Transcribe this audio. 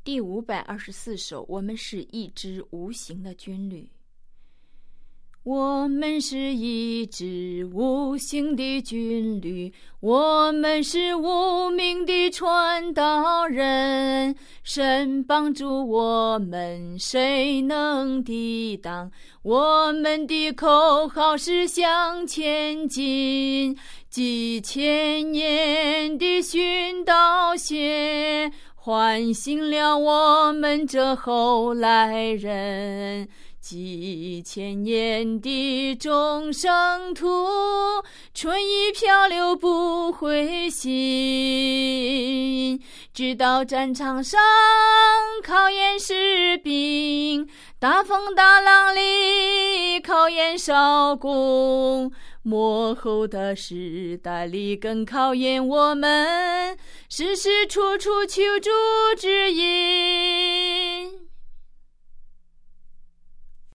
第524首，我们是一支无形的军旅。我们是一支无形的军旅，我们是无名的传道人，神帮助我们，谁能抵挡？我们的口号是向前进，几千年的殉道血唤醒了我们这后来人，几千年的众生途，春雨漂流不灰心，直到战场上考验士兵，大风大浪里考验少工，末后的时代里更考验我们，时时处处求助指引。